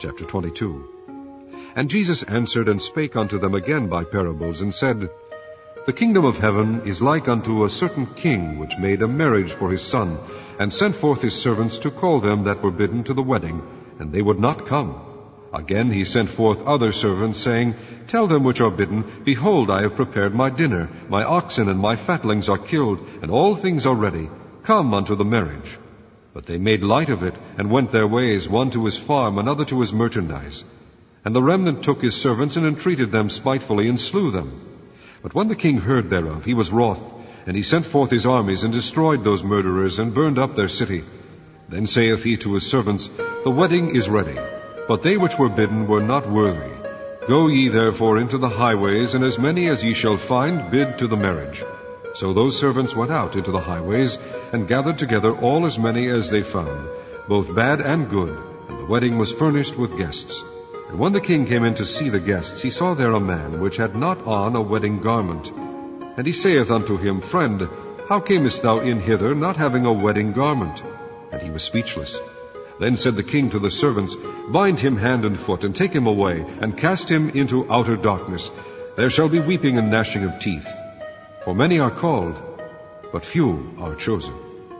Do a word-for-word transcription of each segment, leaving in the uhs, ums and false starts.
Chapter twenty-two. And Jesus answered and spake unto them again by parables, and said, The kingdom of heaven is like unto a certain king, which made a marriage for his son, and sent forth his servants to call them that were bidden to the wedding, and they would not come. Again he sent forth other servants, saying, Tell them which are bidden, Behold, I have prepared my dinner, my oxen and my fatlings are killed, and all things are ready. Come unto the marriage. But they made light of it, and went their ways, one to his farm, another to his merchandise. And the remnant took his servants, and entreated them spitefully, and slew them. But when the king heard thereof, he was wroth, and he sent forth his armies, and destroyed those murderers, and burned up their city. Then saith he to his servants, The wedding is ready, but they which were bidden were not worthy. Go ye therefore into the highways, and as many as ye shall find, bid to the marriage. So those servants went out into the highways, and gathered together all as many as they found, both bad and good, and the wedding was furnished with guests. And when the king came in to see the guests, he saw there a man which had not on a wedding garment. And he saith unto him, Friend, how camest thou in hither, not having a wedding garment? And he was speechless. Then said the king to the servants, Bind him hand and foot, and take him away, and cast him into outer darkness. There shall be weeping and gnashing of teeth. For many are called, but few are chosen.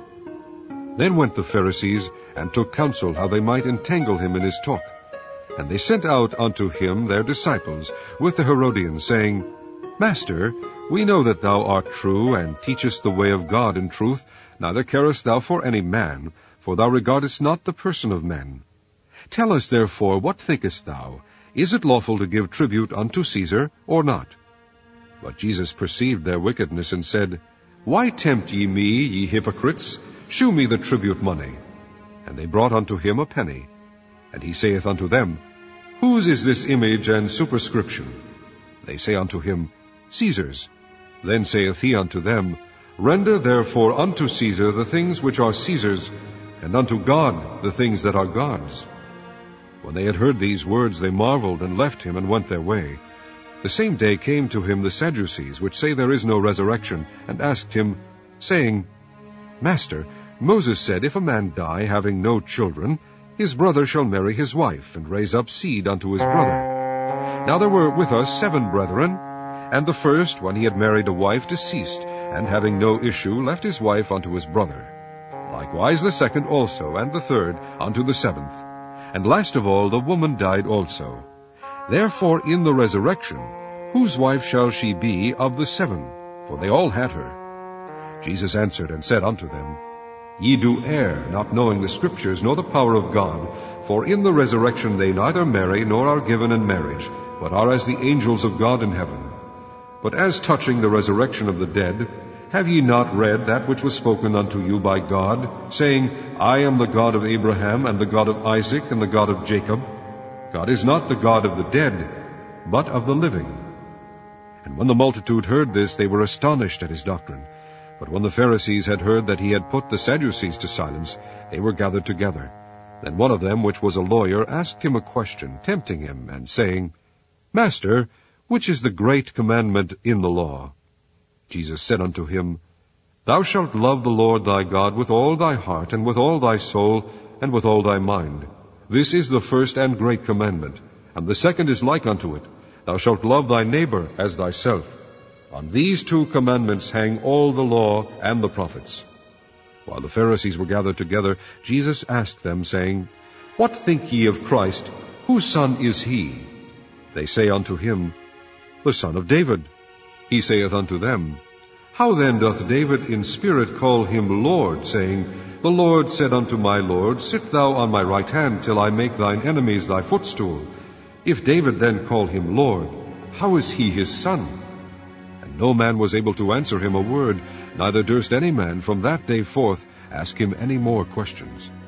Then went the Pharisees, and took counsel how they might entangle him in his talk. And they sent out unto him their disciples with the Herodians, saying, Master, we know that thou art true, and teachest the way of God in truth, neither carest thou for any man, for thou regardest not the person of men. Tell us therefore, what thinkest thou? Is it lawful to give tribute unto Caesar, or not? But Jesus perceived their wickedness, and said, Why tempt ye me, ye hypocrites? Shew me the tribute money. And they brought unto him a penny. And he saith unto them, Whose is this image and superscription? They say unto him, Caesar's. Then saith he unto them, Render therefore unto Caesar the things which are Caesar's, and unto God the things that are God's. When they had heard these words, they marveled, and left him, and went their way. The same day came to him the Sadducees, which say there is no resurrection, and asked him, saying, Master, Moses said, If a man die, having no children, his brother shall marry his wife, and raise up seed unto his brother. Now there were with us seven brethren, and the first, when he had married a wife, deceased, and having no issue, left his wife unto his brother. Likewise the second also, and the third, unto the seventh. And last of all the woman died also. Therefore in the resurrection, whose wife shall she be of the seven? For they all had her. Jesus answered and said unto them, Ye do err, not knowing the Scriptures, nor the power of God. For in the resurrection they neither marry, nor are given in marriage, but are as the angels of God in heaven. But as touching the resurrection of the dead, have ye not read that which was spoken unto you by God, saying, I am the God of Abraham, and the God of Isaac, and the God of Jacob? God is not the God of the dead, but of the living. And when the multitude heard this, they were astonished at his doctrine. But when the Pharisees had heard that he had put the Sadducees to silence, they were gathered together. Then one of them, which was a lawyer, asked him a question, tempting him, and saying, Master, which is the great commandment in the law? Jesus said unto him, Thou shalt love the Lord thy God with all thy heart, and with all thy soul, and with all thy mind. This is the first and great commandment. And the second is like unto it, Thou shalt love thy neighbor as thyself. On these two commandments hang all the law and the prophets. While the Pharisees were gathered together, Jesus asked them, saying, What think ye of Christ? Whose son is he? They say unto him, The son of David. He saith unto them, How then doth David in spirit call him Lord, saying, The Lord said unto my Lord, Sit thou on my right hand, till I make thine enemies thy footstool. If David then call him Lord, how is he his son? And no man was able to answer him a word, neither durst any man from that day forth ask him any more questions.